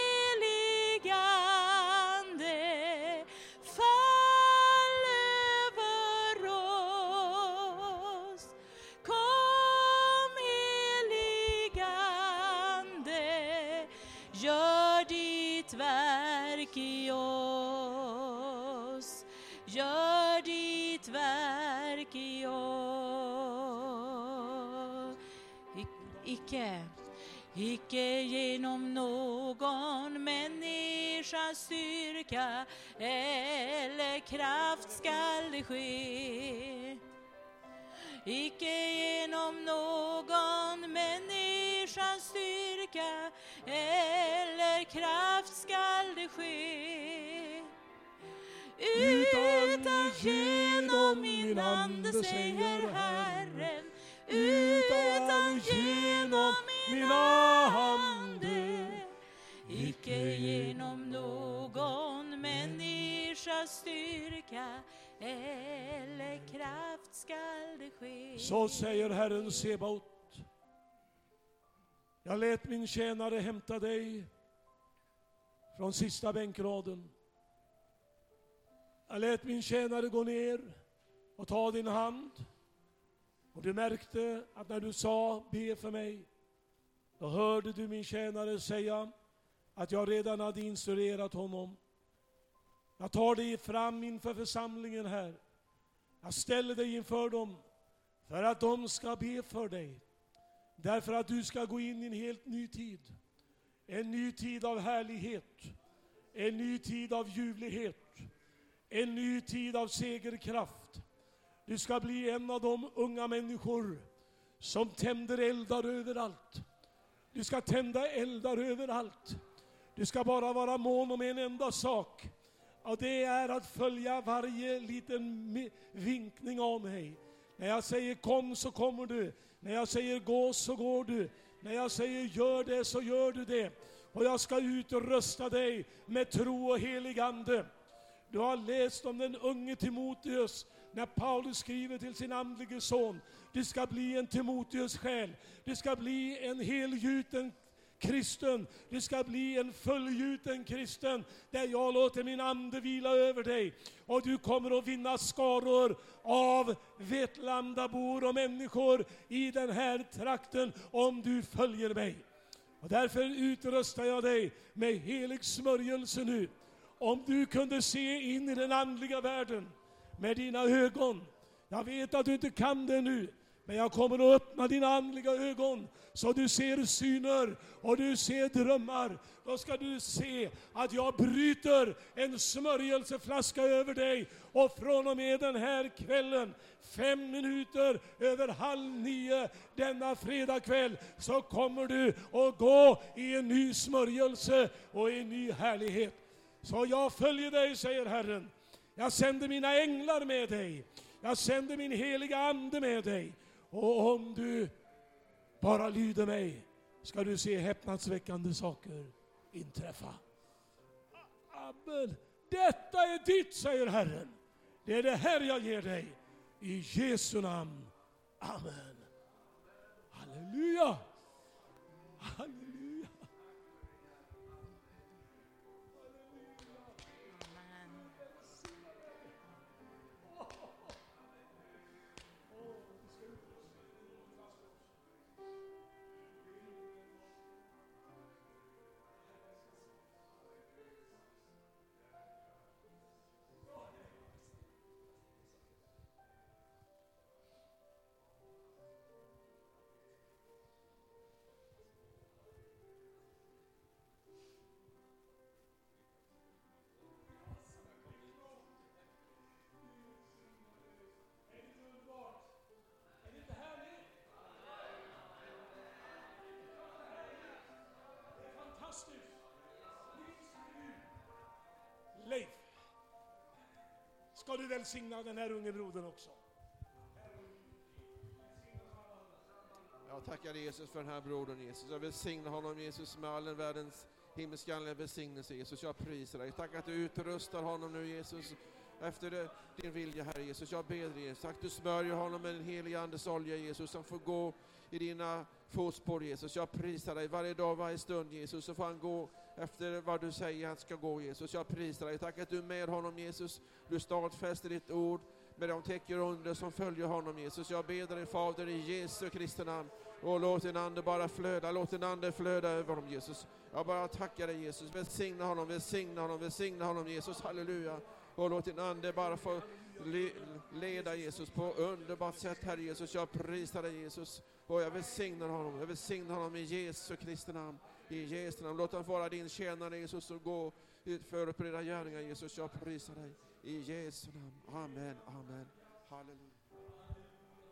heligande, fall över oss. Kom heligande, gör ditt verk i oss. Gör ditt verk i oss. Icke, icke genom någon människas styrka eller kraft skall det ske. Icke genom någon människas styrka eller kraft skall det ske. Utan genom min ande, säger Herren. Utan genom min ande, icke genom någon människas styrka eller kraft skall det ske.
Så säger Herren Sebaot. Jag lät min tjänare hämta dig från sista bänkraden. Jag lät min tjänare gå ner och ta din hand. Och du märkte att när du sa be för mig, då hörde du min tjänare säga att jag redan hade instruerat honom. Jag tar dig fram inför församlingen här. Jag ställer dig inför dem för att de ska be för dig. Därför att du ska gå in i en helt ny tid. En ny tid av härlighet. En ny tid av ljuvlighet. En ny tid av segerkraft. Du ska bli en av de unga människor som tänder eldar överallt. Du ska tända eldar överallt. Du ska bara vara mån om en enda sak. Och det är att följa varje liten vinkning av mig. När jag säger kom så kommer du. När jag säger gå så går du. När jag säger gör det så gör du det. Och jag ska utrösta dig med tro och helig ande. Du har läst om den unge Timoteus när Paulus skriver till sin andlige son. Du ska bli en Timoteus själ. Du ska bli en helgjuten kristen. Du ska bli en fullgjuten kristen där jag låter min ande vila över dig. Och du kommer att vinna skaror av Vetlandabor och människor i den här trakten om du följer mig. Och därför utrustar jag dig med helig smörjelse nu. Om du kunde se in i den andliga världen med dina ögon. Jag vet att du inte kan det nu. Men jag kommer att öppna dina andliga ögon så du ser syner och du ser drömmar. Då ska du se att jag bryter en smörjelseflaska över dig. Och från och med den här kvällen, fem minuter över halv nio denna fredagkväll, så kommer du att gå i en ny smörjelse och en ny härlighet. Så jag följer dig, säger Herren. Jag sänder mina änglar med dig. Jag sänder min heliga ande med dig. Och om du bara lyder mig ska du se häpnadsväckande saker inträffa. Amen. Detta är ditt, säger Herren. Det är det här jag ger dig. I Jesu namn. Amen. Halleluja. Halleluja. ska du välsigna den här unge brodern också.
Jag tackar Jesus för den här brodern, Jesus. Jag välsignar honom, Jesus, med all den världens himmelska andliga välsignelse, Jesus. Jag prisar dig. Tack att du utrustar honom nu, Jesus, efter det, din vilja, Herre Jesus. Jag ber dig, Jesus. Tack att du smörjer honom med den heliga andes olja, Jesus, som får gå i dina fotspår, Jesus. Jag prisar dig varje dag, varje stund, Jesus, så får han gå efter vad du säger han ska gå, Jesus. Jag prisar dig. Tack att du är med honom, Jesus. Du stadfäster ditt ord med de tecken under som följer honom, Jesus. Jag ber dig, Fader, i Jesu Kristi namn. Och låt din ande bara flöda, låt din ande flöda över honom, Jesus. Jag bara tackar dig, Jesus. Välsigna honom, välsigna honom, välsigna honom, Jesus. Halleluja. Och låt din ande bara få le- leda, Jesus, på underbart sätt, Herre Jesus. Jag prisar dig, Jesus. Och jag välsignar honom, jag välsignar honom i Jesu Kristi namn. I Jesu namn. Låt honom vara din tjänare, Jesus, och gå utför på dina gärningar, Jesus. Jag prisar dig i Jesu namn. Amen, amen. Halleluja.